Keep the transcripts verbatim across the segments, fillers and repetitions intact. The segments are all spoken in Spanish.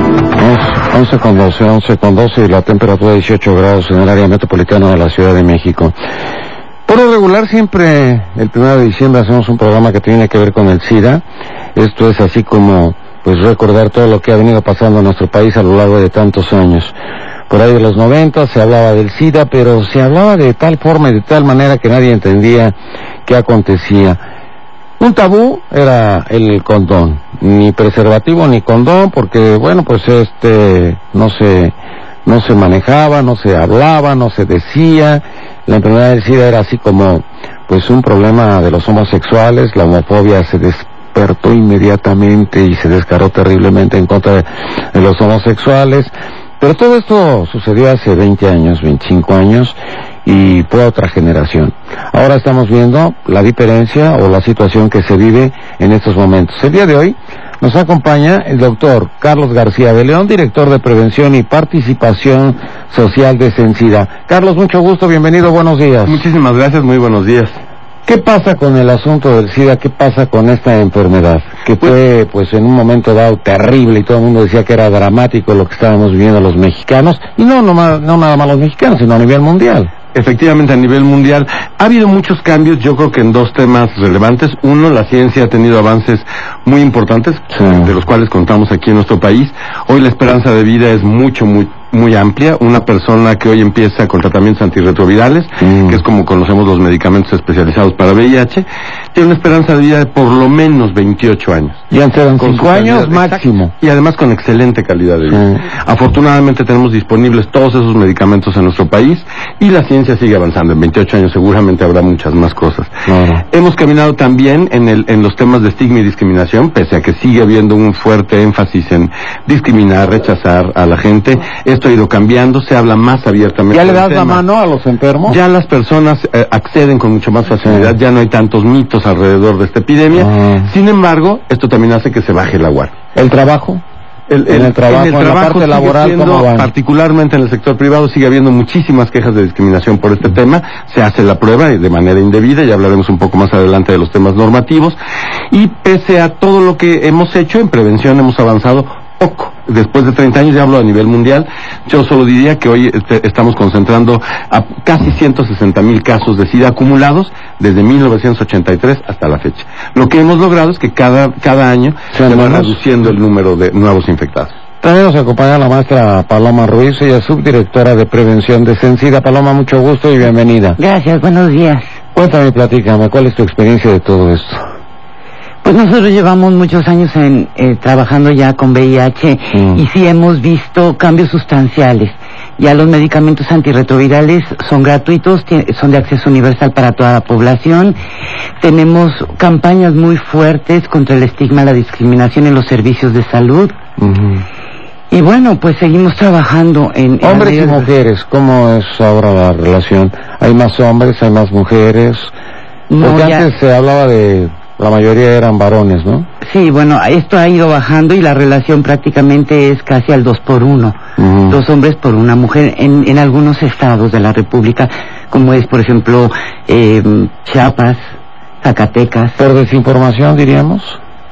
once con doce, once con doce y la temperatura de dieciocho grados en el área metropolitana de la Ciudad de México. Por lo regular siempre el primero de diciembre hacemos un programa que tiene que ver con el SIDA. Esto es así como pues recordar todo lo que ha venido pasando en nuestro país a lo largo de tantos años. Por ahí de los noventa se hablaba del SIDA, pero se hablaba de tal forma y de tal manera que nadie entendía qué acontecía. Un tabú era el condón, ni preservativo ni condón, porque bueno, pues este no se no se manejaba, no se hablaba, no se decía. La enfermedad del SIDA era así como pues un problema de los homosexuales. La homofobia se despertó inmediatamente y se descaró terriblemente en contra de, de los homosexuales. Pero todo esto sucedió hace veinte años, veinticinco años, y fue otra generación. Ahora estamos viendo la diferencia o la situación que se vive en estos momentos. El día de hoy nos acompaña el doctor Carlos García de León, director de Prevención y Participación Social de Cencida. Carlos, mucho gusto, bienvenido, buenos días. Muchísimas gracias, muy buenos días. ¿Qué pasa con el asunto del SIDA? ¿Qué pasa con esta enfermedad? Que fue, pues, en un momento dado terrible y todo el mundo decía que era dramático lo que estábamos viviendo los mexicanos. Y no, no, no nada más los mexicanos, sino a nivel mundial. Efectivamente, a nivel mundial ha habido muchos cambios, yo creo que en dos temas relevantes. Uno, la ciencia ha tenido avances muy importantes, sí, de los cuales contamos aquí en nuestro país. Hoy la esperanza de vida es mucho, muy muy amplia. Una persona que hoy empieza con tratamientos antirretrovirales, mm. que es como conocemos los medicamentos especializados para V I H, tiene una esperanza de vida de por lo menos veintiocho años. Ya serán cinco años máximo. Exacto, y además con excelente calidad de vida. Mm. Afortunadamente tenemos disponibles todos esos medicamentos en nuestro país y la ciencia sigue avanzando. En veintiocho años seguramente habrá muchas más cosas. Claro. Hemos caminado también en, el, en los temas de estigma y discriminación, pese a que sigue habiendo un fuerte énfasis en discriminar, rechazar a la gente. Esto ha ido cambiando, se habla más abiertamente. ¿Ya le das la mano a los enfermos? Ya las personas eh, acceden con mucho más facilidad, sí. Ya no hay tantos mitos alrededor de esta epidemia. Ah. Sin embargo, esto también hace que se baje la guardia. ¿El trabajo? El, el, en el trabajo, en, el en trabajo la parte laboral, siendo, ¿cómo van? Particularmente en el sector privado sigue habiendo muchísimas quejas de discriminación por este tema. Se hace la prueba de manera indebida, ya hablaremos un poco más adelante de los temas normativos. Y pese a todo lo que hemos hecho en prevención, hemos avanzado poco. Después de treinta años, ya hablo a nivel mundial, yo solo diría que hoy este, estamos concentrando a casi ciento sesenta mil casos de SIDA acumulados desde mil novecientos ochenta y tres hasta la fecha. Lo que hemos logrado es que cada, cada año se va reduciendo el número de nuevos infectados. También nos acompaña la maestra Paloma Ruiz, ella es subdirectora de Prevención de Cencida. Paloma, mucho gusto y bienvenida. Gracias, buenos días. Cuéntame, platícame, ¿cuál es tu experiencia de todo esto? Pues nosotros llevamos muchos años en eh, trabajando ya con V I H mm. y sí hemos visto cambios sustanciales. Ya los medicamentos antirretrovirales son gratuitos, son de acceso universal para toda la población. Tenemos campañas muy fuertes contra el estigma, la discriminación en los servicios de salud. Uh-huh. Y bueno, pues seguimos trabajando en... Hombres en y mujeres, ¿cómo es ahora la relación? ¿Hay más hombres, hay más mujeres? No, porque ya... antes se hablaba de... La mayoría eran varones, ¿no? Sí, bueno, esto ha ido bajando y la relación prácticamente es casi al dos por uno. Uh-huh. Dos hombres por una mujer en, en algunos estados de la República, como es, por ejemplo, eh, Chiapas, Zacatecas. ¿Por desinformación, diríamos?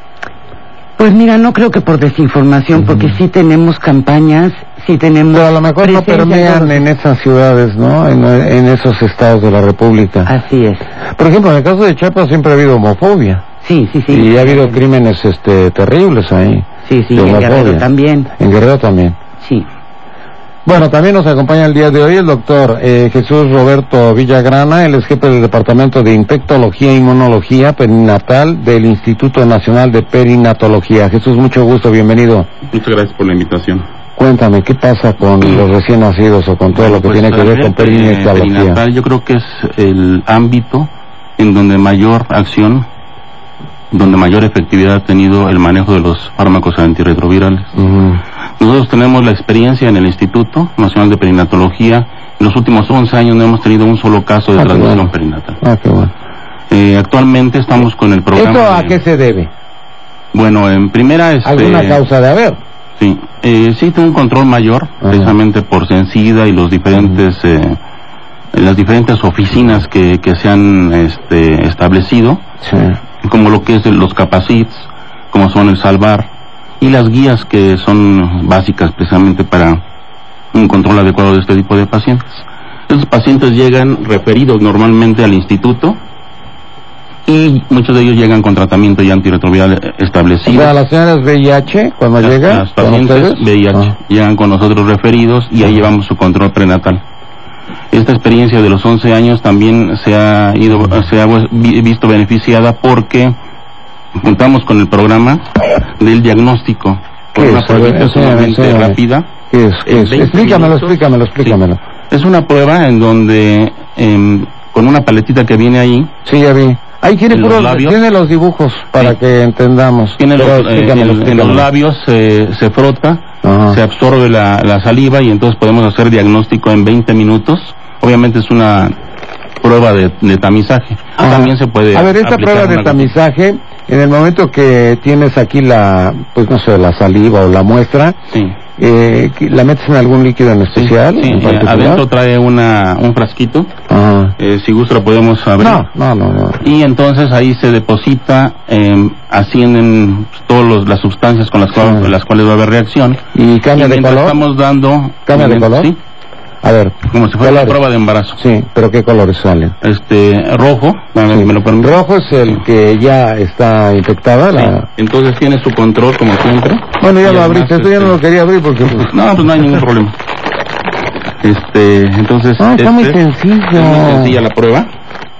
Pues mira, no creo que por desinformación, uh-huh. porque sí tenemos campañas, sí tenemos... Pero a lo mejor no permean en esas ciudades, ¿no? En, en esos estados de la República. Así es. Por ejemplo, en el caso de Chiapas siempre ha habido homofobia. Sí, sí, sí. Y ha habido crímenes este terribles ahí. Sí, sí, en Guerrero también. En Guerrero también. Sí. Bueno, también nos acompaña el día de hoy el doctor eh, Jesús Roberto Villagrana, él es jefe del Departamento de Infectología e Inmunología Perinatal del Instituto Nacional de Perinatología. Jesús, mucho gusto, bienvenido. Muchas gracias por la invitación. Cuéntame, ¿qué pasa con los recién nacidos o con todo bueno, lo que pues tiene que ver con perinatología? Perinatal yo creo que es el ámbito en donde mayor acción, donde mayor efectividad ha tenido el manejo de los fármacos antirretrovirales. Uh-huh. Nosotros tenemos la experiencia en el Instituto Nacional de Perinatología. En los últimos once años no hemos tenido un solo caso de ah, transmisión bueno. perinatal. Ah, qué bueno. Eh, actualmente estamos con el programa... ¿Esto a de, qué se debe? Bueno, en primera... Este, ¿alguna causa de haber? Sí, eh, sí tiene un control mayor, uh-huh. precisamente por Cencida y los diferentes... Uh-huh. eh, las diferentes oficinas que, que se han este, establecido, sí. como lo que es los Capacits, como son el Salvar, y las guías que son básicas precisamente para un control adecuado de este tipo de pacientes. Estos pacientes llegan referidos normalmente al instituto y muchos de ellos llegan con tratamiento ya antirretroviral establecido. O sea, las señoras V I H, cuando las, llegan, las pacientes V I H ah. llegan con nosotros referidos y ahí llevamos su control prenatal. Esta experiencia de los once años también se ha ido, se ha visto beneficiada porque contamos con el programa del diagnóstico con una prueba sumamente rápida. ¿Qué es? ¿Qué es? Explícamelo, explícamelo, explícamelo. Sí. Es una prueba en donde eh, con una paletita que viene ahí. Sí, ya vi. Ahí tiene puros, tiene los dibujos para sí. que entendamos. Tiene los, eh, en, en los labios eh, se frota, ajá. se absorbe la, la saliva y entonces podemos hacer diagnóstico en veinte minutos. Obviamente es una prueba de, de tamizaje. Ajá. También se puede. A ver, esta prueba de tamizaje, cosa. En el momento que tienes aquí la, pues no sé, la saliva o la muestra. Sí. Eh, ¿La metes en algún líquido en especial? Sí, sí. En eh, adentro trae una un frasquito. Ah. Eh, si gusta lo podemos abrir. No, no, no, no. Y entonces ahí se deposita, eh, ascienden todas las sustancias con las, sí. cuales, las cuales va a haber reacción. ¿Y cambia y de color? Estamos dando... ¿Cambia de color? Sí. A ver. Como si fuera colores. Una prueba de embarazo. Sí, pero ¿qué colores salen? Este, rojo. A ver, sí. ¿me lo permite? Rojo es el sí. que ya está infectada. La... Sí. Entonces tiene su control como siempre. Bueno, ya lo abriste, esto ya no lo quería abrir porque... No, pues no hay ningún problema. Este, entonces... Ah, está este, muy sencillo. Es muy sencilla la prueba.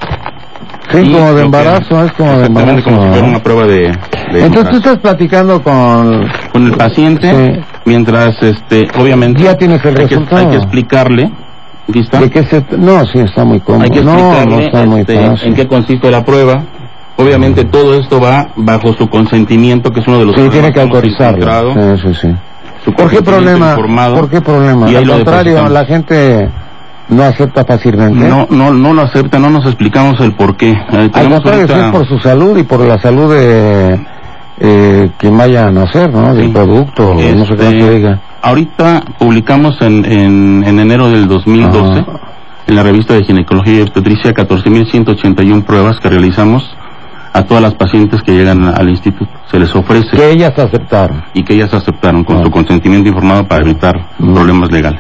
Sí, y como de embarazo, es como de embarazo. Como si fuera una prueba de, de Entonces embarazo. tú estás platicando con... Con el paciente, sí. mientras, este, obviamente... Ya tienes el hay resultado. Que, hay que explicarle... ¿Aquí está? ¿De qué se... No, sí, está muy cómodo. Hay que explicarle no, no está muy este, fácil. en qué consiste la prueba. Obviamente mm. todo esto va bajo su consentimiento, que es uno de los... Sí, tiene que autorizarlo. Sí, sí, sí. Su ¿Por qué problema? Informado, ¿Por qué problema? Y Al contrario, la gente... ¿No acepta fácilmente? No, no, no lo acepta, no nos explicamos el por qué. Eh, Al contrario, ahorita... es por su salud y por la salud de eh, quien vaya a nacer, ¿no? Del sí. producto, este, no sé cómo se diga. Ahorita publicamos en, en, en enero del dos mil doce, ah. en la revista de Ginecología y Obstetricia, catorce mil ciento ochenta y una pruebas que realizamos a todas las pacientes que llegan al instituto. Se les ofrece... Que ellas aceptaron. Y que ellas aceptaron con ah. su consentimiento informado para evitar mm. problemas legales.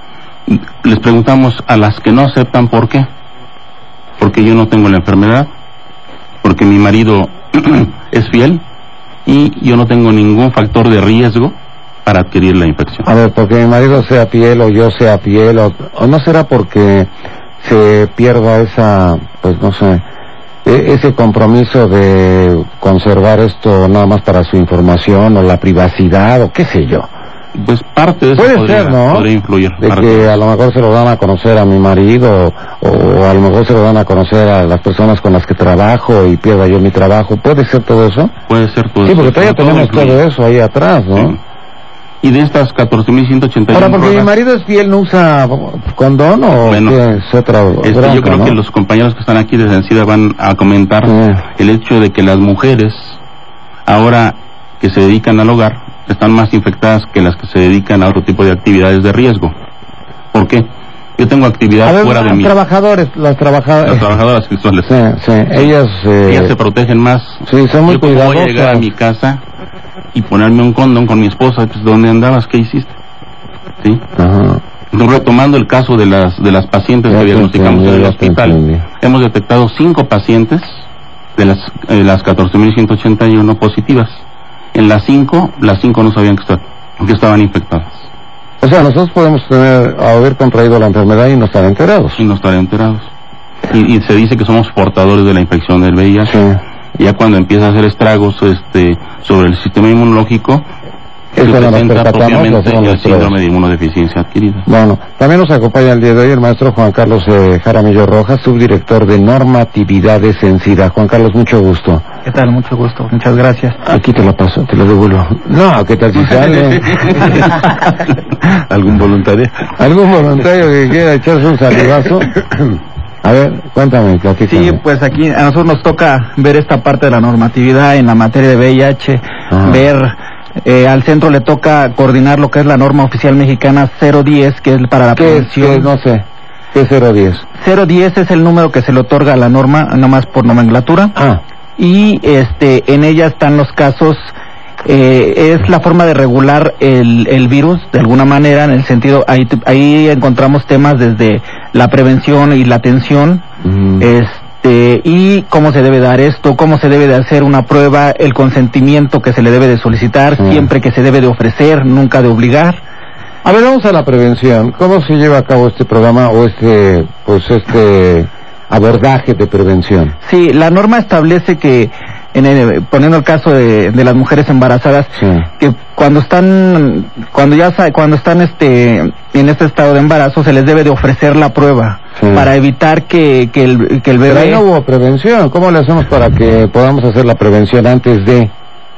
Les preguntamos a las que no aceptan por qué. Porque yo no tengo la enfermedad, porque mi marido es fiel y yo no tengo ningún factor de riesgo para adquirir la infección. A ver, porque mi marido sea fiel o yo sea fiel, o, o no será porque se pierda esa, pues no sé, e- ese compromiso de conservar esto nada más para su información o la privacidad o qué sé yo. Pues parte de eso puede podría, ser, ¿no? podría influir. De que a lo mejor se lo dan a conocer a mi marido o, o a lo mejor se lo dan a conocer a las personas con las que trabajo y pierda yo mi trabajo. ¿Puede ser todo eso? Puede ser todo sí, eso. Sí, porque todavía tenemos todo, todo eso ahí atrás, ¿no? Sí. Y de estas catorce mil ciento ochenta y uno Ahora, porque pruebas, mi marido es fiel, ¿no usa condón o bueno, es otra este, bronca, yo creo ¿no? que los compañeros que están aquí de Sencida van a comentar sí. el hecho de que las mujeres ahora que se dedican al hogar están más infectadas que las que se dedican a otro tipo de actividades de riesgo. ¿Por qué? Yo tengo actividad ver, fuera de mí. Trabajadores, las trabajadoras. Las trabajadoras sexuales. Sí, sí, ellas... Eh... Ellas se protegen más. Sí, son muy Yo cuidadosas. Yo voy a llegar a mi casa y ponerme un condón con mi esposa, pues, ¿dónde andabas? ¿Qué hiciste? ¿Sí? Ajá. Entonces, retomando el caso de las de las pacientes ya que diagnosticamos en el hospital, hemos detectado cinco pacientes de las, eh, las catorce mil ciento ochenta y uno positivas. En las cinco, las cinco no sabían que, está, que estaban infectadas. O sea, nosotros podemos tener, haber contraído la enfermedad y no estar enterados. Y no estar enterados. Y, y se dice que somos portadores de la infección del V I H. Sí. Ya cuando empieza a hacer estragos este, sobre el sistema inmunológico, se presenta propiamente el síndrome de inmunodeficiencia adquirida. Bueno, también nos acompaña el día de hoy el maestro Juan Carlos eh, Jaramillo Rojas, subdirector de normatividades en SIDA. Juan Carlos, mucho gusto. ¿Qué tal? Mucho gusto, muchas gracias. Aquí te la paso, te la devuelvo. No, ¿qué tal si sale? ¿Algún voluntario? ¿Algún voluntario que quiera echarse un salivazo? A ver, cuéntame, platícame. Sí, pues aquí a nosotros nos toca ver esta parte de la normatividad en la materia de V I H, ajá. ver... Eh, al centro le toca coordinar lo que es la norma oficial mexicana cero diez, que es para la ¿Qué prevención. Es, no sé, ¿qué es cero diez? cero diez es el número que se le otorga a la norma, nomás por nomenclatura. Ah. Y este, en ella están los casos Eh, es la forma de regular el, el virus de alguna manera, en el sentido, ahí, ahí encontramos temas desde la prevención y la atención, mm. este, y cómo se debe dar esto, cómo se debe de hacer una prueba, el consentimiento que se le debe de solicitar, mm. siempre que se debe de ofrecer, nunca de obligar. A ver, vamos a la prevención. ¿Cómo se lleva a cabo este programa o este, pues este abordaje de prevención? Sí, la norma establece que, en el, poniendo el caso de, de las mujeres embarazadas, sí. que cuando están, cuando ya cuando están este en este estado de embarazo se les debe de ofrecer la prueba, sí. para evitar que, que el que el bebé. Pero ahí no hubo prevención. ¿Cómo le hacemos para que podamos hacer la prevención antes de?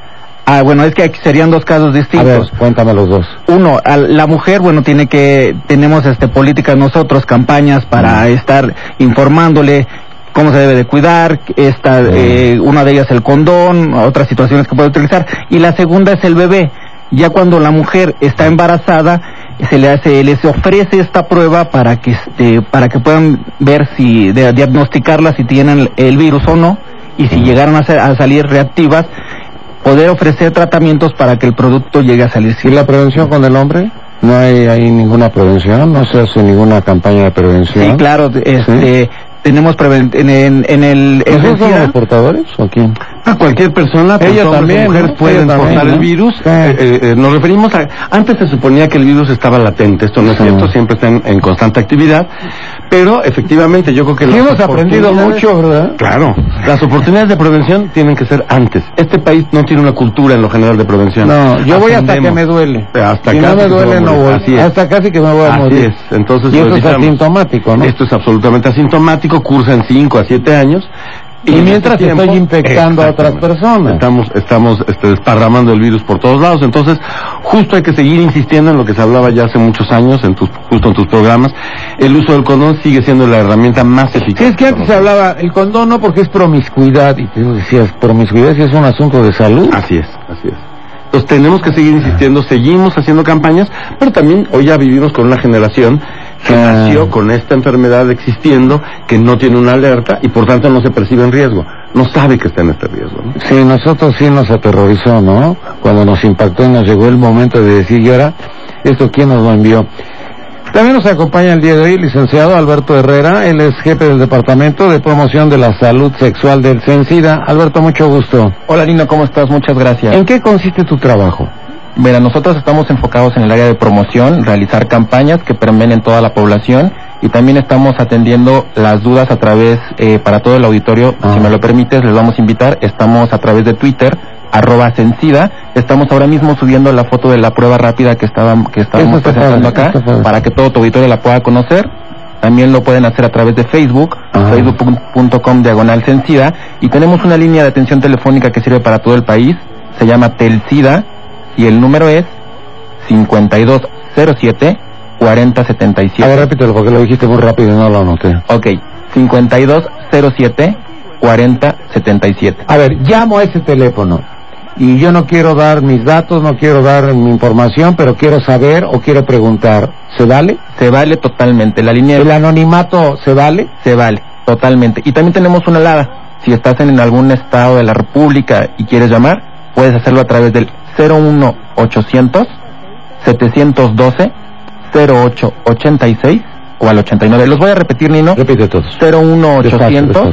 Ah, bueno, es que aquí serían dos casos distintos. A ver, cuéntame los dos. Uno, a la mujer, bueno, tiene que, tenemos este políticas nosotros, campañas para mm. estar informándole cómo se debe de cuidar, esta, mm. eh, una de ellas el condón, otras situaciones que puede utilizar, y la segunda es el bebé. Ya cuando la mujer está embarazada, se le hace, les ofrece esta prueba para que este, para que puedan ver si, de, diagnosticarla si tienen el virus o no, y si mm. llegaron a, ser, a salir reactivas, poder ofrecer tratamientos para que el producto llegue a salir. ¿Y la prevención con el hombre? ¿No hay, hay ninguna prevención? ¿No se hace ninguna campaña de prevención? Sí, claro, este, ¿sí? tenemos preven en, en, en el... ¿Nosotros somos los portadores o quién? A cualquier persona, ella también, mujeres ¿no? pueden ella portar también, el ¿no? virus. Sí. Eh, eh, nos referimos a... Antes se suponía que el virus estaba latente, esto no es sí. cierto, siempre está en, en constante actividad, pero efectivamente yo creo que... Sí hemos aprendido mucho, ¿verdad? Claro, las oportunidades de prevención tienen que ser antes. Este país no tiene una cultura en lo general de prevención. No, yo voy hasta que me duele. Hasta si no me duele no voy. Así es. Hasta casi que me voy a Así morir. Es. Entonces, y esto es asintomático, ¿no? Esto es absolutamente asintomático, cursa en cinco a siete años. Y, y mientras este tiempo, estoy infectando a otras personas. Estamos, estamos este, desparramando el virus por todos lados. Entonces, justo hay que seguir insistiendo en lo que se hablaba ya hace muchos años, en tus, justo en tus programas. El uso del condón sigue siendo la herramienta más eficaz. Sí, es que antes se hablaba, el condón no porque es promiscuidad, y tú decías, promiscuidad si es un asunto de salud. Así es, así es. Entonces tenemos que seguir insistiendo, seguimos haciendo campañas, pero también hoy ya vivimos con una generación que ah. nació con esta enfermedad existiendo, que no tiene una alerta y por tanto no se percibe en riesgo, no sabe que está en este riesgo, ¿no? Sí, nosotros sí nos aterrorizó, ¿no? Cuando nos impactó y nos llegó el momento de decir, ¿y ahora esto quién nos lo envió? También nos acompaña el día de hoy el licenciado Alberto Herrera, él es jefe del Departamento de Promoción de la Salud Sexual del CENSIDA. Alberto, mucho gusto. Hola, Lino, ¿cómo estás? Muchas gracias. ¿En qué consiste tu trabajo? Mira, nosotros estamos enfocados en el área de promoción, realizar campañas que permeen en toda la población y también estamos atendiendo las dudas a través, eh, para todo el auditorio, ah. si me lo permites, les vamos a invitar, estamos a través de Twitter, arroba Censida, estamos ahora mismo subiendo la foto de la prueba rápida que, estaba, que estábamos presentando acá, para que todo tu auditorio la pueda conocer. También lo pueden hacer a través de Facebook, ah. facebook punto com diagonal Censida, y tenemos una línea de atención telefónica que sirve para todo el país, se llama Telsida, y el número es cincuenta y dos cero siete cuarenta setenta y siete. A ver, repítelo porque lo dijiste muy rápido y no lo anoté. Ok, cincuenta y dos cero siete cuarenta setenta y siete. A ver, llamo a ese teléfono y yo no quiero dar mis datos, no quiero dar mi información, pero quiero saber o quiero preguntar, ¿se vale? Se vale totalmente. La línea... ¿El anonimato se vale? Se vale, totalmente. Y también tenemos una alada. Si estás en algún estado de la República y quieres llamar, puedes hacerlo a través del cero uno ochocientos setecientos doce cero ocho ochenta y seis o al ochenta y nueve. Los voy a repetir, Nino. Repite todos. cero uno ochocientos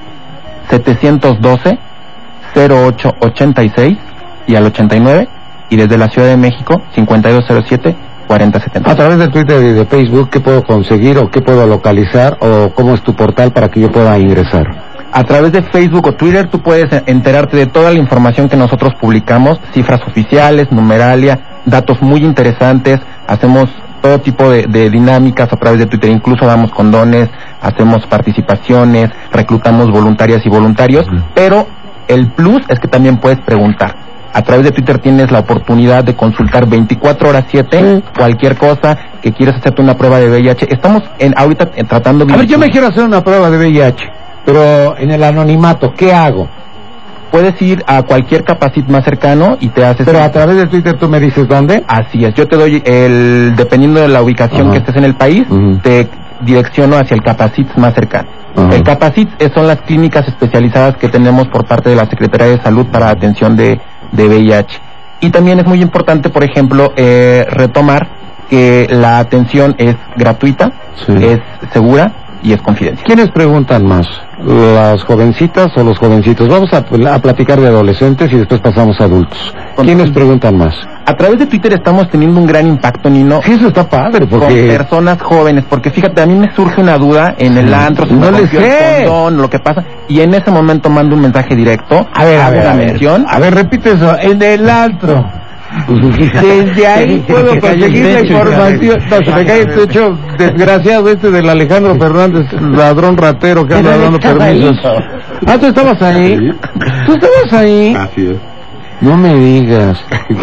setecientos doce cero ocho ochenta y seis y al ochenta y nueve, y desde la Ciudad de México cincuenta y dos cero siete cuarenta setenta. A través de Twitter y de Facebook, ¿qué puedo conseguir o qué puedo localizar o cómo es tu portal para que yo pueda ingresar? A través de Facebook o Twitter tú puedes enterarte de toda la información que nosotros publicamos, cifras oficiales, numeralia, datos muy interesantes, hacemos todo tipo de, de dinámicas a través de Twitter, incluso damos condones, hacemos participaciones, reclutamos voluntarias y voluntarios, uh-huh. pero el plus es que también puedes preguntar. A través de Twitter tienes la oportunidad de consultar veinticuatro horas siete, sí. cualquier cosa, que quieras hacerte una prueba de V I H. Estamos en ahorita en, tratando... A ver, yo me quiero hacer una prueba de V I H, pero en el anonimato, ¿qué hago? Puedes ir a cualquier Capacit más cercano y te haces... Pero a través de Twitter tú me dices dónde. Así es, yo te doy el... Dependiendo de la ubicación, ajá, que estés en el país, uh-huh, te direcciono hacia el Capacit más cercano. Uh-huh. El Capacit son las clínicas especializadas que tenemos por parte de la Secretaría de Salud para atención de, de V I H. Y también es muy importante, por ejemplo, eh, retomar que la atención es gratuita, sí. es segura y es confidencial. ¿Quiénes preguntan más? ¿Las jovencitas o los jovencitos? Vamos a, a platicar de adolescentes y después pasamos a adultos. ¿Quiénes preguntan más? A través de Twitter estamos teniendo un gran impacto, Nino. Sí, eso está padre, porque... Con personas jóvenes, porque fíjate, a mí me surge una duda en el antro, si no me les sé. el condón, lo que pasa, y en ese momento mando un mensaje directo, a ver, a ver, a ver, mención. a ver, repite eso, en el antro. Desde ahí puedo conseguir la información. No, se me cae el techo, desgraciado este del Alejandro Fernández, ladrón ratero que anda dando permisos. Ah, ¿tú estabas ahí? ¿Tú estabas ahí? Así es. No me digas.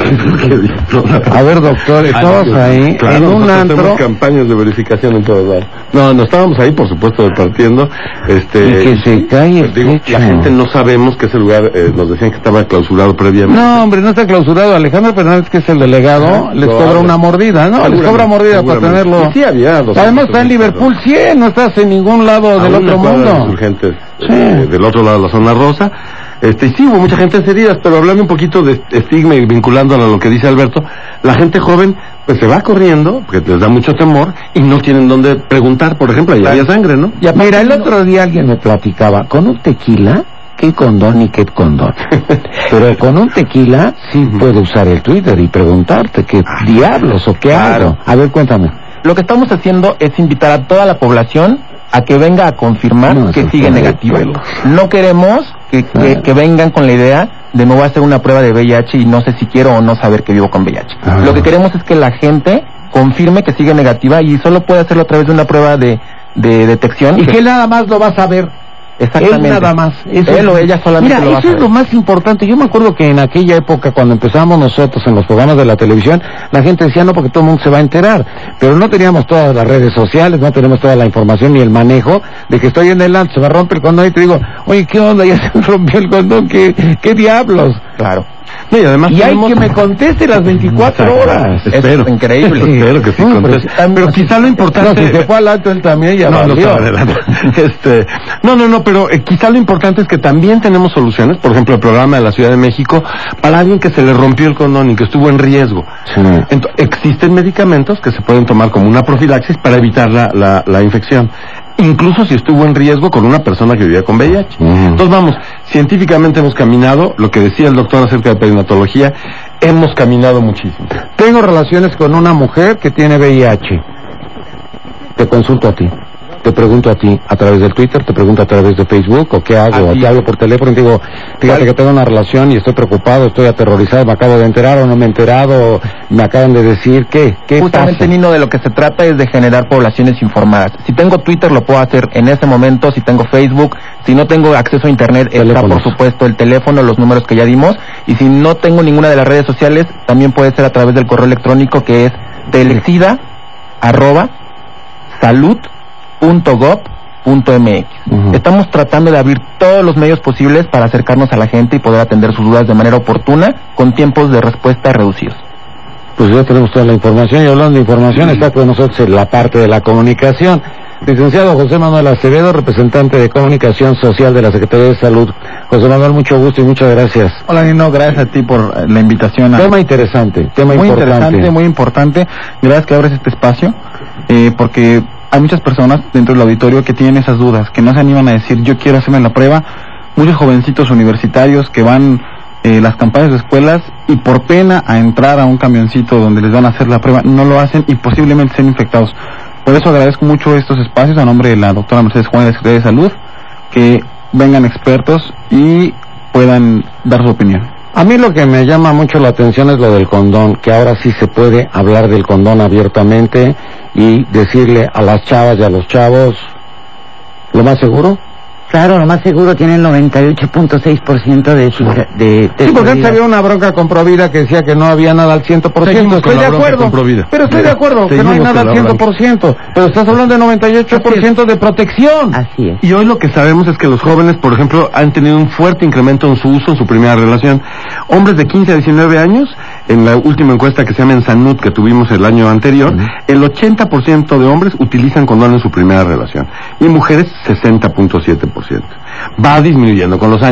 A ver, doctor, ¿estabas ahí? Claro, en un antro. Hacemos campañas de verificación en todos lados. No, no estábamos ahí, por supuesto, departiendo. Este, y que se cae el digo, techo. La gente no sabemos que ese lugar, eh, nos decían que estaba clausurado previamente. No, hombre, no está clausurado. Alejandro Fernández, que es el delegado, Ajá, les cobra una mordida, ¿no? Les cobra mordida para tenerlo. Sí, había Además está en Liverpool cien, no estás en ningún lado del otro mundo. Urgentes, sí. eh, del otro lado de la zona rosa. Este, sí, hubo mucha gente heridas, pero hablando un poquito de estigma y vinculándolo a lo que dice Alberto, la gente joven pues se va corriendo, porque les da mucho temor, y no tienen dónde preguntar, por ejemplo, ahí había sangre, ¿no? Ya, mira, el otro día alguien me platicaba, con un tequila, ¿qué condón ni qué condón? Pero con un tequila sí puedo usar el Twitter y preguntarte qué diablos o qué claro. hago. A ver, cuéntame. Lo que estamos haciendo es invitar a toda la población a que venga a confirmar no, que sigue negativa. No queremos que, que, que vengan con la idea de me voy a hacer una prueba de V I H y no sé si quiero o no saber que vivo con V I H. Ah. Lo que queremos es que la gente confirme que sigue negativa y solo puede hacerlo a través de una prueba de, de detección. Y que, que nada más lo va a saber. Exactamente. Él nada más. Eso Él o ella solamente Mira, lo va eso a es lo más importante. Yo me acuerdo que en aquella época, cuando empezamos nosotros en los programas de la televisión, la gente decía, no, porque todo el mundo se va a enterar. Pero no teníamos todas las redes sociales, no tenemos toda la información ni el manejo de que estoy en el antro, se me rompe el condón y te digo, oye, ¿qué onda? Ya se me rompió el condón, ¿qué, qué diablos? Claro. No, y además y tenemos... hay que me conteste las veinticuatro horas. Espero. Es increíble. Sí, espero que sí no, conteste. Pero, pero quizá lo importante... No, si se fue al alto él también ya no, no, este, no, no, no, pero eh, quizá lo importante es que también tenemos soluciones. Por ejemplo, el programa de la Ciudad de México para alguien que se le rompió el condón y que estuvo en riesgo. Sí. Entonces, existen medicamentos que se pueden tomar como una profilaxis para evitar la, la, la infección. Incluso si estuvo en riesgo con una persona que vivía con V I H. Uh-huh. Entonces vamos, científicamente hemos caminado, lo que decía el doctor acerca de perinatología, hemos caminado muchísimo. Tengo relaciones con una mujer que tiene V I H. Te consulto a ti. Te pregunto a ti a través del Twitter, te pregunto a través de Facebook, o qué hago, o te hablo por teléfono y te digo, fíjate que tengo una relación y estoy preocupado, estoy aterrorizado, me acabo de enterar o no me he enterado, o me acaban de decir, ¿qué? ¿Qué Justamente, pasa? Nino, de lo que se trata es de generar poblaciones informadas. Si tengo Twitter lo puedo hacer en ese momento, si tengo Facebook, si no tengo acceso a Internet, está por supuesto el teléfono, los números que ya dimos, y si no tengo ninguna de las redes sociales, también puede ser a través del correo electrónico que es telexida arroba salud punto gob punto mx. Uh-huh. Estamos tratando de abrir todos los medios posibles para acercarnos a la gente y poder atender sus dudas de manera oportuna con tiempos de respuesta reducidos. Pues ya tenemos toda la información y hablando de información uh-huh. está con nosotros en la parte de la comunicación. Licenciado José Manuel Acevedo, representante de Comunicación Social de la Secretaría de Salud. José Manuel, mucho gusto y muchas gracias. Hola Nino, gracias a ti por la invitación. A... Tema interesante, tema muy importante. Muy interesante, muy importante. Gracias que abres este espacio, eh, porque hay muchas personas dentro del auditorio que tienen esas dudas, que no se animan a decir yo quiero hacerme la prueba. Muchos jovencitos universitarios que van eh, las campañas de escuelas y por pena a entrar a un camioncito donde les van a hacer la prueba, no lo hacen y posiblemente sean infectados. Por eso agradezco mucho estos espacios a nombre de la doctora Mercedes Juan de la Secretaría de Salud, que vengan expertos y puedan dar su opinión. A mí lo que me llama mucho la atención es lo del condón, que ahora sí se puede hablar del condón abiertamente y decirle a las chavas y a los chavos lo más seguro. Claro, lo más seguro tiene el noventa y ocho punto seis por ciento de, de, de... Sí, porque antes había una bronca con Provida que decía que no había nada al cien por ciento. Estoy de acuerdo, pero estoy de acuerdo que no hay nada al cien por ciento. Pero estás hablando de noventa y ocho por ciento de protección. Así es. Y hoy lo que sabemos es que los jóvenes, por ejemplo, han tenido un fuerte incremento en su uso en su primera relación. Hombres de quince a diecinueve años, en la última encuesta que se llama Ensanud que tuvimos el año anterior, uh-huh. el ochenta por ciento de hombres utilizan condón en su primera relación. Y mujeres, sesenta punto siete por ciento. Va disminuyendo con los años.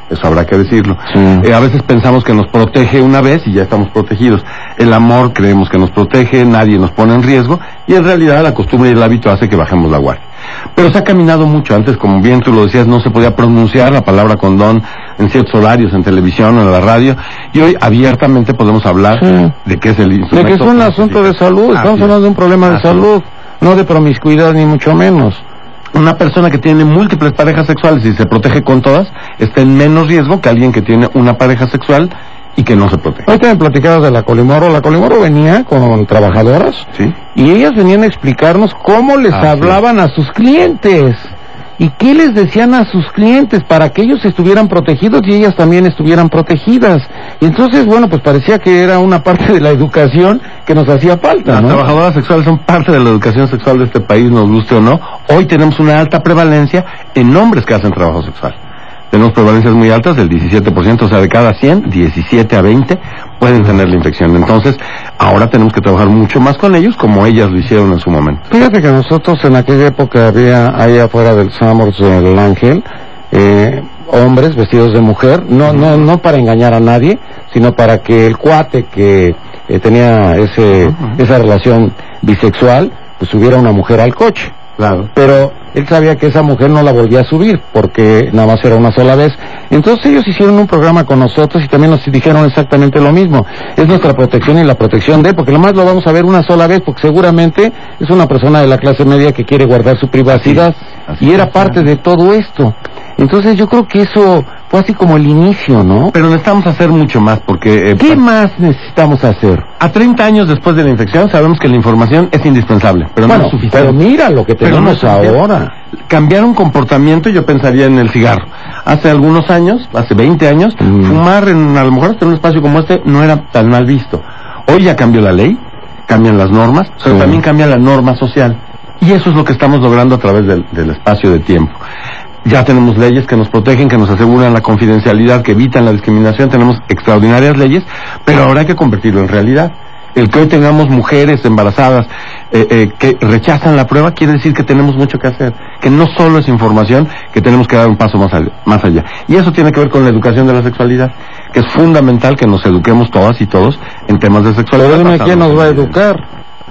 Eso habrá que decirlo. Sí. Eh, a veces pensamos que nos protege una vez y ya estamos protegidos. El amor creemos que nos protege, nadie nos pone en riesgo, y en realidad la costumbre y el hábito hace que bajemos la guardia. Pero se ha caminado mucho. Antes, como bien tú lo decías, no se podía pronunciar la palabra condón en ciertos horarios, en televisión o en la radio, y hoy abiertamente podemos hablar Sí. de que es el instrumento. De que es un asunto de salud, Así estamos es. hablando de un problema de Así salud, no de promiscuidad ni mucho menos. Una persona que tiene múltiples parejas sexuales y se protege con todas, está en menos riesgo que alguien que tiene una pareja sexual y que no se protege. Ahorita me platicabas de la Colimoro. La Colimoro venía con trabajadoras, ¿Sí? y ellas venían a explicarnos cómo les Así hablaban a sus clientes y qué les decían a sus clientes para que ellos estuvieran protegidos y ellas también estuvieran protegidas. Y entonces, bueno, pues parecía que era una parte de la educación que nos hacía falta, Las ¿no? trabajadoras sexuales son parte de la educación sexual de este país, nos guste o no. Hoy tenemos una alta prevalencia en hombres que hacen trabajo sexual. Tenemos prevalencias muy altas, del diecisiete por ciento, o sea, de cada cien, diecisiete a veinte pueden tener la infección. Entonces, ahora tenemos que trabajar mucho más con ellos, como ellas lo hicieron en su momento. Fíjate que nosotros en aquella época había ahí afuera del Summers del Ángel, eh, hombres vestidos de mujer, no, no, no para engañar a nadie, sino para que el cuate que eh, tenía ese, esa relación bisexual, pues subiera una mujer al coche. Claro. Pero él sabía que esa mujer no la volvía a subir porque nada más era una sola vez. Entonces ellos hicieron un programa con nosotros y también nos dijeron exactamente lo mismo. Es nuestra protección y la protección de, porque nomás lo vamos a ver una sola vez, porque seguramente es una persona de la clase media que quiere guardar su privacidad. Así Y es, era así parte es. de todo esto. Entonces yo creo que eso fue así como el inicio, ¿no? Pero necesitamos hacer mucho más, porque eh, ¿Qué pa- más necesitamos hacer? a treinta años después de la infección sabemos que la información es indispensable, pero no Bueno, es suficiente. pero mira lo que Pero no tenemos es suficiente. ahora. Cambiar un comportamiento, yo pensaría en el cigarro. Hace algunos años, hace veinte años, Mm. fumar en, a lo mejor hasta en un espacio como este no era tan mal visto. Hoy ya cambió la ley, cambian las normas, pero Sí. también cambia la norma social. Y eso es lo que estamos logrando a través del, del espacio de tiempo. Ya tenemos leyes que nos protegen, que nos aseguran la confidencialidad, que evitan la discriminación, tenemos extraordinarias leyes, pero ahora hay que convertirlo en realidad. El que hoy tengamos mujeres embarazadas eh, eh, que rechazan la prueba quiere decir que tenemos mucho que hacer, que no solo es información, que tenemos que dar un paso más allá, más allá. Y eso tiene que ver con la educación de la sexualidad, que es fundamental que nos eduquemos todas y todos en temas de sexualidad. Pero dime, ¿quién basados nos va a en evidencia. educar?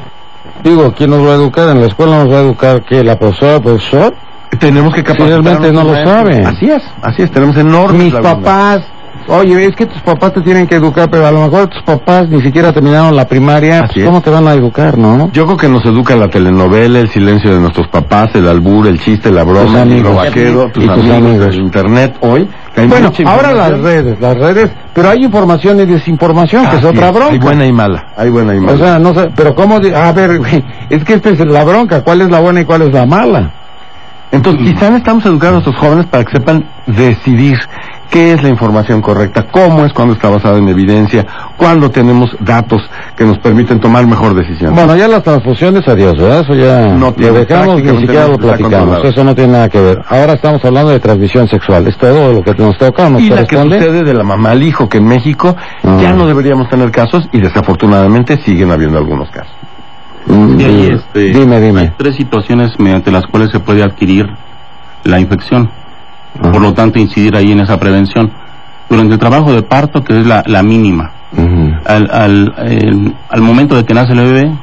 Digo, ¿quién nos va a educar? ¿En la escuela nos va a educar qué? ¿La profesora, el profesor? Tenemos que capacitar. Si realmente a no nuestros lo maestros. saben. Así es, así es, tenemos enormes Mis lagunas. papás, oye, es que tus papás te tienen que educar, pero a lo mejor tus papás ni siquiera terminaron la primaria, Así pues, ¿cómo es. te van a educar, no? Yo creo que nos educa la telenovela, el silencio de nuestros papás, el albur, el chiste, la broma, Tus el libro amigos. vaquero, tus Y tus amigos, amigos. el internet hoy. que hay Bueno, mucha ahora las información. redes, las redes, pero hay información y desinformación, que es Así otra es, bronca. Hay buena y mala, hay buena y mala. O sea, no sé, pero ¿cómo? de- a ver, es que esta es la bronca, ¿cuál es la buena y cuál es la mala? Entonces, quizá necesitamos educar a nuestros jóvenes para que sepan decidir qué es la información correcta, cómo es cuando está basada en evidencia, cuándo tenemos datos que nos permiten tomar mejor decisión. Bueno, ya las transfusiones, adiós, ¿verdad? Eso ya No lo tiene, dejamos, ni prácticamente siquiera no lo está platicamos, controlado. eso no tiene nada que ver. Ahora estamos hablando de transmisión sexual, es todo lo que nos toca, nos y la que corresponde. sucede de la mamá al hijo, que en México Ah. ya no deberíamos tener casos y desafortunadamente siguen habiendo algunos casos. Mm, Y ahí, di- este, dime, Hay dime. tres situaciones mediante las cuales se puede adquirir la infección. Ajá. Por lo tanto, incidir ahí en esa prevención. Durante el trabajo de parto, que es la, la mínima, Ujú. al, al, el- al momento de que nace el bebé,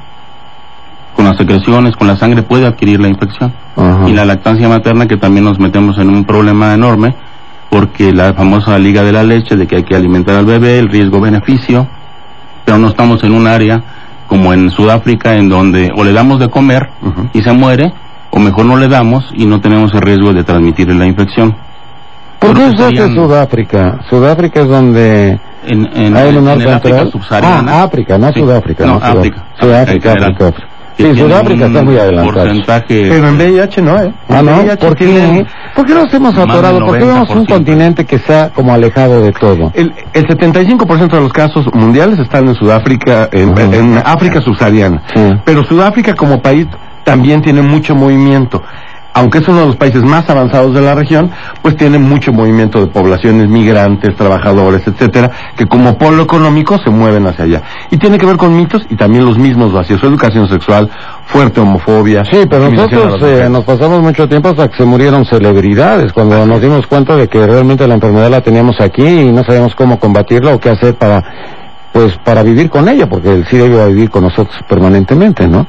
con las secreciones, con la sangre, puede adquirir la infección. Ajá. Y la lactancia materna, que también nos metemos en un problema enorme, porque la famosa liga de la leche, de que hay que alimentar al bebé, el riesgo-beneficio, pero no estamos en un área como en Sudáfrica, en donde o le damos de comer Ujú. y se muere, o mejor no le damos y no tenemos el riesgo de transmitirle la infección. ¿Por qué Creo que usaste serían- Sudáfrica? Sudáfrica es donde En, en, hay en un norte el África central. subsahariana. Ah, África, no Sí. Sudáfrica. No, Sudáfrica. África. Sudáfrica, En general. África, África. Que Sí, tiene Sudáfrica un está muy adelantado. porcentaje. Pero en V I H no, ¿eh? Ah, En ¿no? V I H ¿Por tienen- qué? ¿Por qué nos hemos Más del atorado? ¿Por qué vemos un noventa por ciento. continente que está como alejado de todo? El, el setenta y cinco por ciento de los casos mundiales están en Sudáfrica, en, Ajá. en África subsahariana. Sí. Pero Sudáfrica como país también tiene mucho movimiento. aunque es uno de los países más avanzados de la región, pues tiene mucho movimiento de poblaciones migrantes, trabajadores, etcétera, que como polo económico se mueven hacia allá. Y tiene que ver con mitos y también los mismos vacíos, educación sexual, fuerte homofobia. Sí, pero nosotros eh, nos pasamos mucho tiempo hasta que se murieron celebridades, cuando Así nos es. dimos cuenta de que realmente la enfermedad la teníamos aquí y no sabíamos cómo combatirla o qué hacer para, pues, para vivir con ella, porque el SIDA iba a vivir con nosotros permanentemente, ¿no?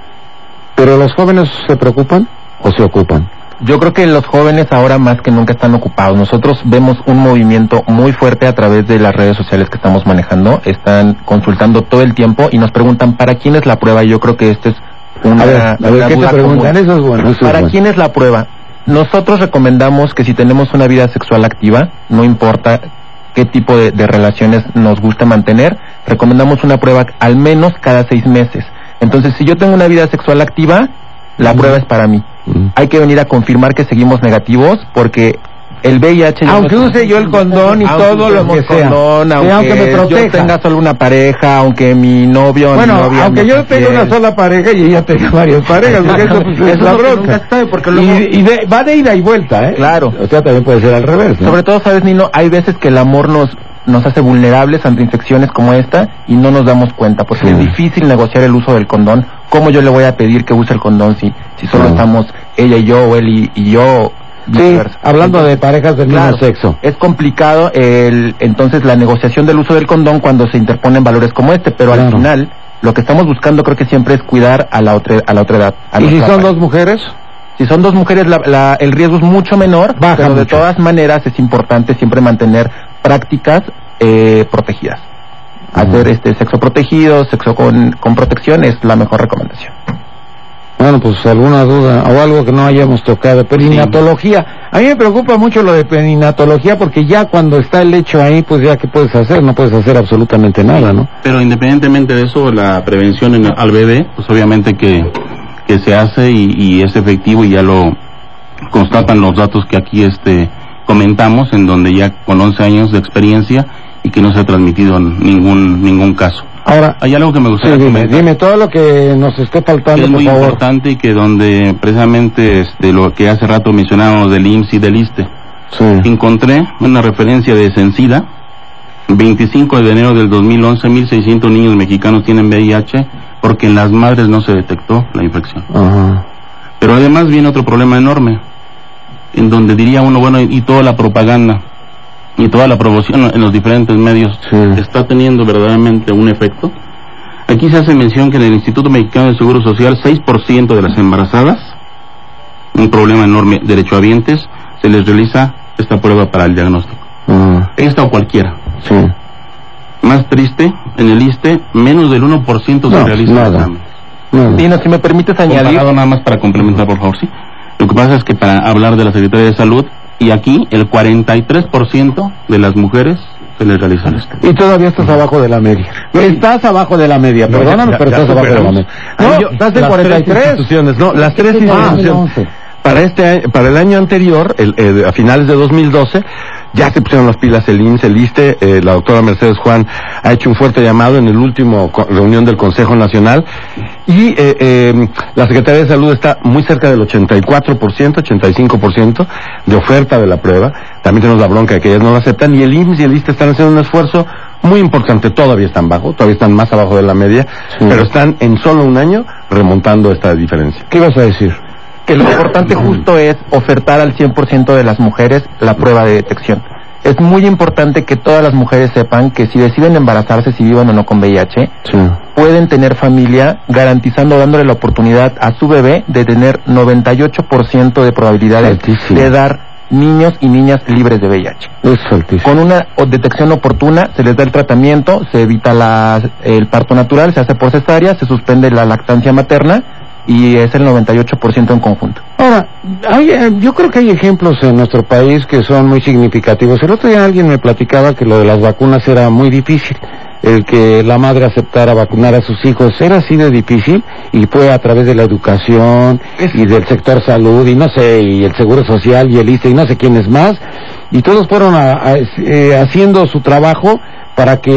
Pero los jóvenes se preocupan o se ocupan. Yo creo que los jóvenes ahora más que nunca están ocupados. Nosotros vemos un movimiento muy fuerte a través de las redes sociales que estamos manejando. Están consultando todo el tiempo y nos preguntan ¿para quién es la prueba? Y yo creo que esta es una, a ver, a ver, una ¿qué duda te preguntan? común. Eso es bueno. Eso ¿Para es bueno. quién es la prueba? Nosotros recomendamos que si tenemos una vida sexual activa, no importa qué tipo de, de relaciones nos guste mantener, recomendamos una prueba al menos cada seis meses. Entonces, si yo tengo una vida sexual activa, la mm. prueba es para mí. Mm. Hay que venir a confirmar que seguimos negativos porque el V I H... Aunque no use yo el condón y todo lo que sea. Condón, aunque, sí, aunque me proteja. yo tenga solo una pareja, aunque mi novio... Bueno, mi novia aunque yo tenga una sola pareja y ella tenga varias parejas, porque eso, pues, es la bronca. Sabe porque luego... Y, y de, va de ida y vuelta, ¿eh? Claro. O sea, también puede ser al revés, ¿no? Sobre todo, ¿sabes, Nino? Hay veces que el amor nos... nos hace vulnerables ante infecciones como esta y no nos damos cuenta, porque sí. es difícil negociar el uso del condón. ¿Cómo yo le voy a pedir que use el condón si, si solo sí. estamos ella y yo, o él y, y yo? Sí, hablando entonces, de parejas del claro, mismo sexo. Es complicado el, entonces la negociación del uso del condón cuando se interponen valores como este, pero claro. al final lo que estamos buscando creo que siempre es cuidar a la otra, a la otra edad. ¿Y si son pareja. dos mujeres? Si son dos mujeres, la, la, el riesgo es mucho menor, Baja pero mucho. de todas maneras es importante siempre mantener prácticas eh, protegidas. Uh-huh. Hacer este sexo protegido, sexo con, con protección es la mejor recomendación. Bueno, pues alguna duda o algo que no hayamos tocado. Perinatología. Sí. A mí me preocupa mucho lo de perinatología porque ya cuando está el hecho ahí, pues ya ¿qué puedes hacer? No puedes hacer absolutamente nada, ¿no? Pero independientemente de eso, la prevención en, al bebé, pues obviamente que, que se hace y, y es efectivo y ya lo constatan los datos que aquí este comentamos, en donde ya con once años de experiencia y que no se ha transmitido ningún ningún caso. Ahora, hay algo que me gustaría sí, dime, comentar. Dime todo lo que nos esté faltando, es por muy favor. importante y que donde precisamente este lo que hace rato mencionábamos del I M S S y del ISSSTE. Sí. Encontré una referencia de Sencida, veinticinco de enero del dos mil once, mil seiscientos niños mexicanos tienen V I H porque en las madres no se detectó la infección. Ajá. Pero además viene otro problema enorme, en donde diría uno, bueno, y toda la propaganda y toda la promoción en los diferentes medios sí. está teniendo verdaderamente un efecto. Aquí se hace mención que en el Instituto Mexicano del Seguro Social, seis por ciento de las embarazadas, un problema enorme, derechohabientes, se les realiza esta prueba para el diagnóstico. Uh. Esta o cualquiera. Sí. Más triste, en el ISSSTE, menos del uno por ciento se no, realiza nada. el examen. Nada. Dino, si me permites añadir... Comparado nada más para complementar, por favor, sí. Lo que pasa es que para hablar de la Secretaría de Salud, y aquí el cuarenta y tres por ciento de las mujeres se les realiza esto. Y todavía estás abajo de la media. No, estás abajo de la media, no, perdóname, ya, pero ya estás abajo de la media. No, yo, estás en cuarenta y tres. Instituciones, no, las tres instituciones. Para este año, para el año anterior, el, eh, a finales de dos mil doce, ya se pusieron las pilas el I M S S, el ISSSTE, eh, la doctora Mercedes Juan ha hecho un fuerte llamado en el último co- reunión del Consejo Nacional y eh, eh, la Secretaría de Salud está muy cerca del ochenta y cuatro por ciento, ochenta y cinco por ciento de oferta de la prueba. También tenemos la bronca de que ellas no la aceptan y el I M S S y el ISSSTE están haciendo un esfuerzo muy importante. Todavía están bajo, todavía están más abajo de la media, sí. pero están en solo un año remontando esta diferencia. ¿Qué ibas a decir? Que lo importante justo es ofertar al cien por ciento de las mujeres la prueba de detección. Es muy importante que todas las mujeres sepan que si deciden embarazarse, si vivan o no con V I H, sí. pueden tener familia garantizando, dándole la oportunidad a su bebé de tener noventa y ocho por ciento de probabilidades altísimo. De dar niños y niñas libres de V I H. Es altísimo. Con una detección oportuna se les da el tratamiento, se evita la, el parto natural, se hace por cesárea, se suspende la lactancia materna y es el noventa y ocho por ciento en conjunto. Ahora, hay, yo creo que hay ejemplos en nuestro país que son muy significativos. El otro día alguien me platicaba que lo de las vacunas era muy difícil. El que la madre aceptara vacunar a sus hijos era así de difícil y fue a través de la educación y del sector salud y no sé, y el Seguro Social y el ISSSTE y no sé quiénes más. Y todos fueron a, a, eh, haciendo su trabajo para que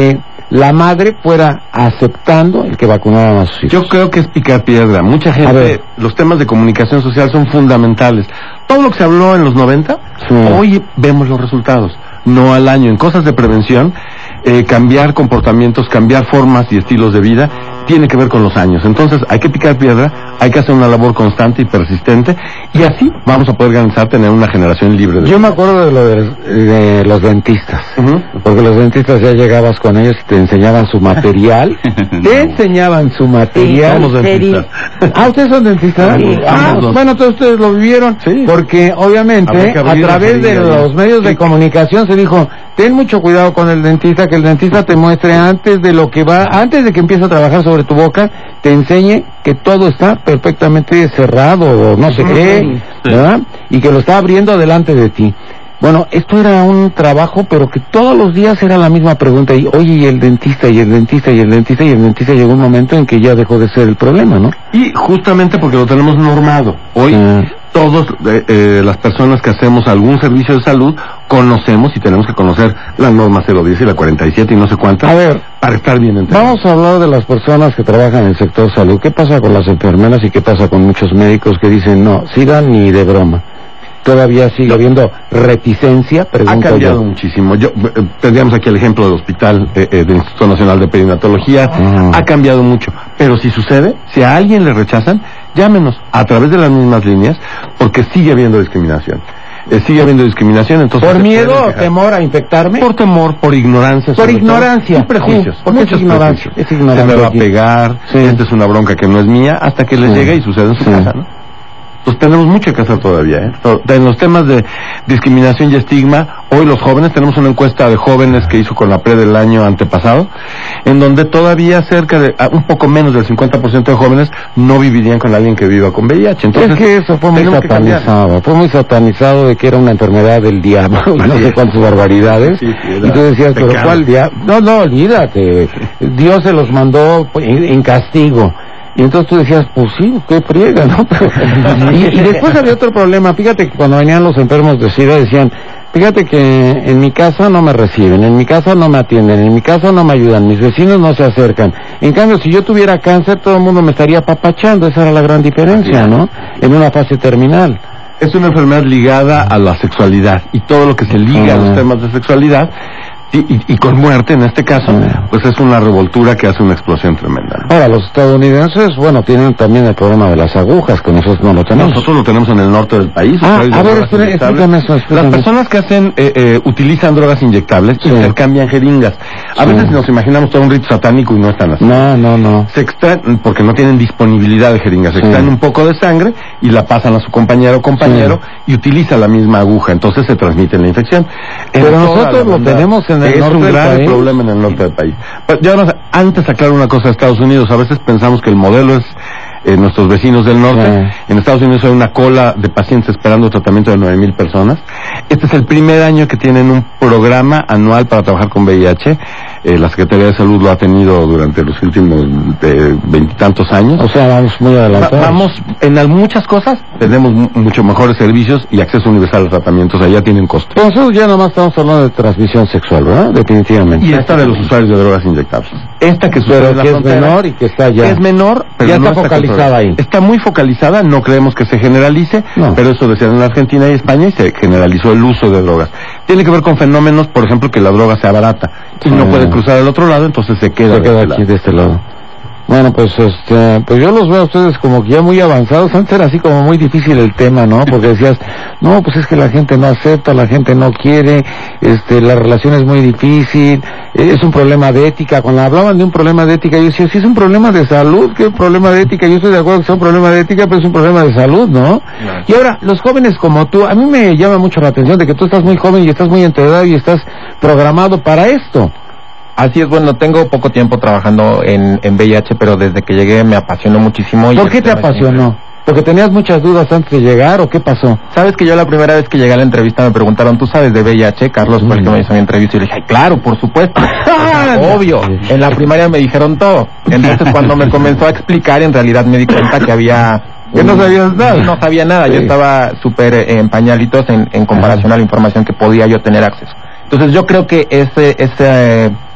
la madre fuera aceptando el que vacunaran a sus hijos. Yo creo que es picar piedra. Mucha gente, los temas de comunicación social son fundamentales. Todo lo que se habló en los noventa, sí. Hoy vemos los resultados, no al año. En cosas de prevención, eh, cambiar comportamientos, cambiar formas y estilos de vida, tiene que ver con los años. Entonces hay que picar piedra, hay que hacer una labor constante y persistente, y así vamos a poder garantizar tener una generación libre de... Yo me acuerdo de lo de, de los dentistas, uh-huh. porque los dentistas ya llegabas con ellos y te enseñaban su material, no. te enseñaban su material. Sí, somos dentistas. Ah, ¿ustedes son dentistas? Sí, ah, bueno, entonces ustedes lo vivieron, sí. porque obviamente a través de los medios de comunicación se dijo, ten mucho cuidado con el dentista, que el dentista te muestre antes de lo que va, antes de que empiece a trabajar sobre tu boca, te enseñe que todo está perfectamente cerrado o no sé qué, ¿verdad? Y que lo está abriendo delante de ti. Bueno, esto era un trabajo, pero que todos los días era la misma pregunta, y oye, y el dentista, y el dentista, y el dentista, y el dentista, llegó un momento en que ya dejó de ser el problema, ¿no? Y justamente porque lo tenemos normado. Hoy, sí. todos eh, eh, las personas que hacemos algún servicio de salud, conocemos y tenemos que conocer la norma cero diez y la cuarenta y siete y no sé cuántas, a ver, para estar bien enterados. Vamos a hablar de las personas que trabajan en el sector salud. ¿Qué pasa con las enfermeras y qué pasa con muchos médicos que dicen, no, sigan ni de broma? Todavía sigue habiendo reticencia, pregunto Ha cambiado yo. muchísimo. Yo, eh, tendríamos aquí el ejemplo del hospital eh, eh, del Instituto Nacional de Perinatología. Uh-huh. Ha cambiado mucho. Pero si sucede, si a alguien le rechazan, llámenos a través de las mismas líneas, porque sigue habiendo discriminación. Eh, sigue habiendo discriminación, entonces... ¿Por miedo o temor a infectarme? Por temor, por ignorancia. Por ignorancia. Por prejuicios. Sí, porque muchos es ignorancia. prejuicios. Es ignorancia. Se me va a pegar, sí. Esta es una bronca que no es mía, hasta que les sí. llegue y sucede en su sí. casa, ¿no? Pues tenemos mucho que hacer todavía, ¿eh? En los temas de discriminación y estigma, hoy los jóvenes, tenemos una encuesta de jóvenes que hizo con la P R E del año antepasado, en donde todavía cerca de, un poco menos del cincuenta por ciento de jóvenes no vivirían con alguien que viva con V I H. Entonces, es que eso fue muy satanizado, fue muy satanizado de que era una enfermedad del diablo, y no sé cuántas barbaridades, sí, sí, y tú decías, pero ¿cuál diablo? No, no, olvídate, Dios se los mandó en, en castigo. Y entonces tú decías, pues sí, qué friega, ¿no? y, y después había otro problema. Fíjate que cuando venían los enfermos de SIDA decían, fíjate que en mi casa no me reciben, en mi casa no me atienden, en mi casa no me ayudan, mis vecinos no se acercan. En cambio, si yo tuviera cáncer, todo el mundo me estaría apapachando. Esa era la gran diferencia, ¿no? En una fase terminal. Es una enfermedad ligada a la sexualidad, y todo lo que se liga uh-huh. a los temas de sexualidad, Y, y, y con muerte en este caso, pues es una revoltura que hace una explosión tremenda. Ahora, los estadounidenses, bueno, tienen también el problema de las agujas, que nosotros no lo tenemos. Nosotros lo tenemos en el norte del país. Ah, a ver, explícame eso, explícame. Las personas que hacen, eh, eh, utilizan drogas inyectables, sí. intercambian jeringas. A sí. veces nos imaginamos todo un rito satánico y no están así. No, no, no. Se extraen, porque no tienen disponibilidad de jeringas, se sí. extraen un poco de sangre y la pasan a su compañero o compañero sí. y utiliza la misma aguja, entonces se transmite la infección. Pero nosotros lo tenemos en el es norte un del grave país. problema en el norte del país. Pero ya no, antes aclaro una cosa de Estados Unidos, a veces pensamos que el modelo es eh, nuestros vecinos del norte. Sí. En Estados Unidos hay una cola de pacientes esperando tratamiento de nueve mil personas. Este es el primer año que tienen un programa anual para trabajar con V I H. Eh, la Secretaría de Salud lo ha tenido durante los últimos veintitantos años. O sea, vamos muy adelantados. Va, vamos, en muchas cosas tenemos mucho mejores servicios y acceso universal a tratamientos, allá tienen costo. Pero nosotros ya nomás estamos hablando de transmisión sexual, ¿verdad? Definitivamente. Y esta de los usuarios de drogas inyectables. Esta que sucede pero en la que frontera, es menor y que está ya. Es menor, pero ya no está focalizada ahí. Está muy focalizada, no creemos que se generalice, no. pero eso decían en Argentina y España y se generalizó el uso de drogas. Tiene que ver con fenómenos, por ejemplo, que la droga sea barata y sí. no puede cruzar al otro lado, entonces se queda, se queda de aquí lado. de este lado. Bueno, pues este, pues yo los veo a ustedes como que ya muy avanzados. Antes era así como muy difícil el tema, ¿no? Porque decías, no, pues es que la gente no acepta, la gente no quiere, este, la relación es muy difícil, es un problema de ética. Cuando hablaban de un problema de ética, yo decía, si es un problema de salud, ¿qué problema de ética? Yo estoy de acuerdo que sea un problema de ética, pero es un problema de salud, ¿no? No. Y ahora, los jóvenes como tú, a mí me llama mucho la atención de que tú estás muy joven y estás muy enterado y estás programado para esto. Así es, bueno, tengo poco tiempo trabajando en, en V I H, pero desde que llegué me apasionó muchísimo. Y ¿por qué te apasionó? ¿Porque tenías muchas dudas antes de llegar o qué pasó? Sabes que yo la primera vez que llegué a la entrevista me preguntaron, ¿tú sabes de V I H? Carlos fue el que me hizo mi entrevista y le dije, claro, por supuesto. Obvio. En la primaria me dijeron todo. Entonces cuando me comenzó a explicar, en realidad me di cuenta que había... ¿Que no sabías nada? No sabía nada. Sí. Yo estaba súper eh, en pañalitos en, en comparación a la información que podía yo tener acceso. Entonces yo creo que ese... ese eh,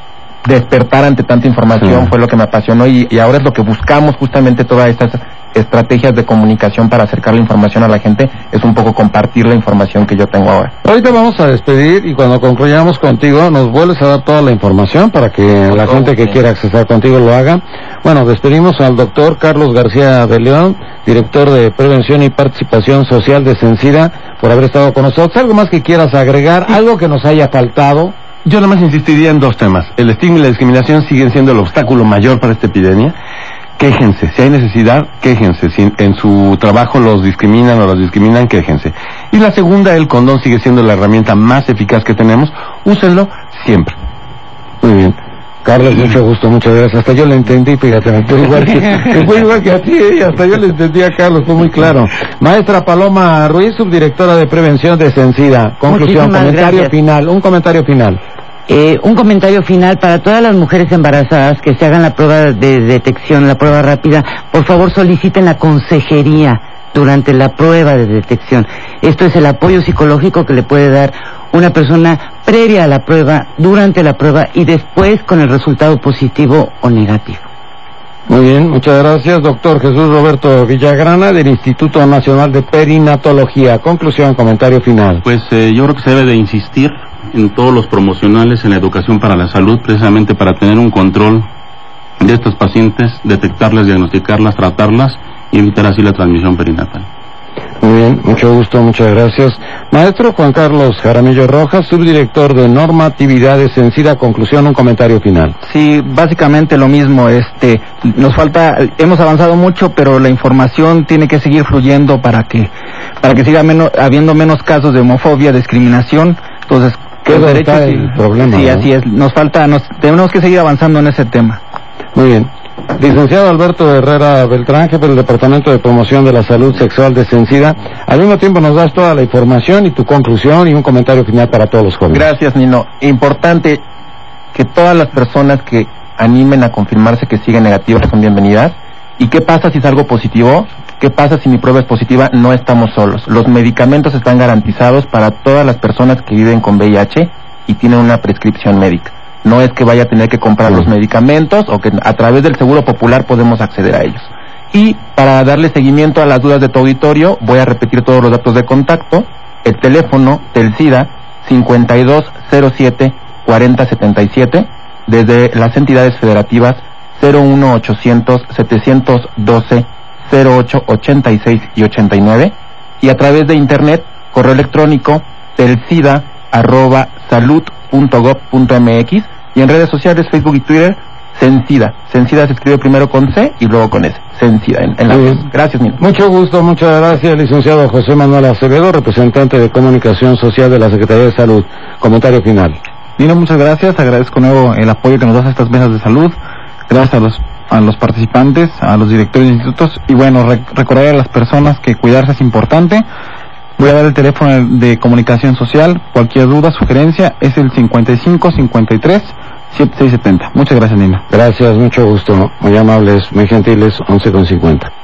despertar ante tanta información, sí. Fue lo que me apasionó y, y ahora es lo que buscamos, justamente todas estas estrategias de comunicación para acercar la información a la gente, es un poco compartir la información que yo tengo ahora. Ahorita vamos a despedir y cuando concluyamos contigo nos vuelves a dar toda la información para que Por la todo, gente que sí. quiera accesar contigo lo haga. Bueno, despedimos al doctor Carlos García de León, director de Prevención y Participación Social de Cencida, por haber estado con nosotros. ¿Algo más que quieras agregar? Sí. ¿Algo que nos haya faltado? Yo nada más insistiría en dos temas. El estigma y la discriminación siguen siendo el obstáculo mayor para esta epidemia. Quéjense, si hay necesidad, quéjense. Si en su trabajo los discriminan o los discriminan, quéjense. Y la segunda, el condón sigue siendo la herramienta más eficaz que tenemos. Úsenlo siempre. Muy bien. Carlos, mucho gusto, muchas gracias. Hasta yo le entendí, fíjate, me fue igual que, me fue igual que a ti, ¿eh? Hasta yo le entendí a Carlos, fue muy claro. Maestra Paloma Ruiz, subdirectora de Prevención de Cencida. Conclusión, Muchísimas comentario gracias. final, un comentario final. Eh, un comentario final para todas las mujeres embarazadas que se hagan la prueba de detección, la prueba rápida. Por favor, soliciten la consejería durante la prueba de detección. Esto es el apoyo psicológico que le puede dar una persona previa a la prueba, durante la prueba y después con el resultado positivo o negativo. Muy bien, muchas gracias, doctor Jesús Roberto Villagrana, del Instituto Nacional de Perinatología. Conclusión, comentario final. Pues eh, yo creo que se debe de insistir en todos los promocionales, en la educación para la salud, precisamente para tener un control de estos pacientes, detectarlas, diagnosticarlas, tratarlas y evitar así la transmisión perinatal. Muy bien, mucho gusto, muchas gracias. Maestro Juan Carlos Jaramillo Rojas, subdirector de Normatividad de Cencida, conclusión, un comentario final. Sí, básicamente lo mismo, este, nos falta, hemos avanzado mucho, pero la información tiene que seguir fluyendo para que, para que siga menos, habiendo menos casos de homofobia, discriminación, entonces, ¿qué es derechos y el problema? Sí, ¿no? así es, nos falta, nos, tenemos que seguir avanzando en ese tema. Muy bien. Licenciado Alberto Herrera Beltrán, jefe del Departamento de Promoción de la Salud Sexual de Cencida, al mismo tiempo nos das toda la información y tu conclusión y un comentario final para todos los jóvenes. Gracias, Nino. Importante que todas las personas que animen a confirmarse que siguen negativas son bienvenidas. ¿Y qué pasa si salgo positivo? ¿Qué pasa si mi prueba es positiva? No estamos solos. Los medicamentos están garantizados para todas las personas que viven con V I H y tienen una prescripción médica. No es que vaya a tener que comprar sí. los medicamentos o que a través del Seguro Popular podemos acceder a ellos. Y para darle seguimiento a las dudas de tu auditorio, voy a repetir todos los datos de contacto. El teléfono del SIDA cincuenta y dos cero siete cuarenta setenta y siete, desde las entidades federativas cero uno ochocientos setecientos doce cero ocho ochenta y seis y ochenta y nueve, y a través de internet, correo electrónico celsida arroba salud punto gob punto mx, y en redes sociales, Facebook y Twitter, Cencida. Cencida se escribe primero con C y luego con S. Cencida. En, en la Gracias, Nino. Mucho gusto, muchas gracias, licenciado José Manuel Acevedo, representante de Comunicación Social de la Secretaría de Salud. Comentario final. Nino, muchas gracias. Agradezco nuevo el apoyo que nos das a estas mesas de salud. Gracias a los a los participantes, a los directores de institutos. Y bueno, rec recordar a las personas que cuidarse es importante. Voy a dar el teléfono de comunicación social. Cualquier duda, sugerencia, es el cincuenta y cinco cincuenta y tres setenta y seis setenta. Muchas gracias, Nina. Gracias, mucho gusto. Muy amables, muy gentiles, once con cincuenta.